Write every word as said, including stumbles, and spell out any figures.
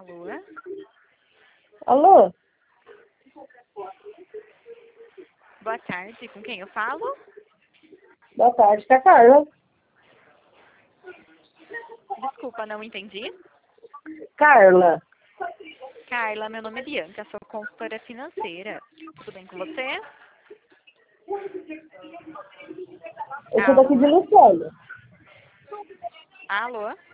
Alô? Alô? Boa tarde, com quem eu falo? Boa tarde, que é a Carla. Desculpa, não entendi. Carla. Carla, meu nome é Bianca, sou consultora financeira. Tudo bem com você? Eu sou daqui de Alô? Lucélia. Alô?